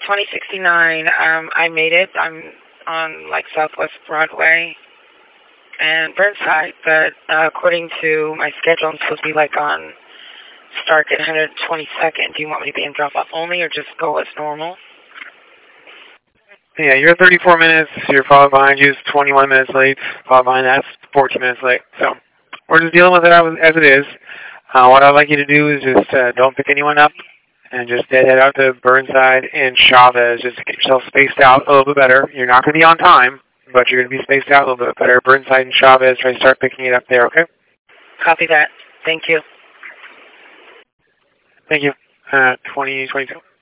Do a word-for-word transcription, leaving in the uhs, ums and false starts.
twenty sixty-nine. Um, I made it. I'm on like Southwest Broadway and Burnside, but uh, according to my schedule, I'm supposed to be like on Stark at one hundred twenty-second. Do you want me to be in drop-off only or just go as normal? Yeah, you're thirty-four minutes. Your follow behind you is twenty-one minutes late. Follow behind that's fourteen minutes late. So we're just dealing with it as it is. Uh, what I'd like you to do is just uh, don't pick anyone up and just head out to Burnside and Chavez. Just to get yourself spaced out a little bit better. You're not going to be on time, but you're going to be spaced out a little bit better. Burnside and Chavez, try to start picking it up there, okay? Copy that. Thank you. Thank you. Uh, twenty twenty-two.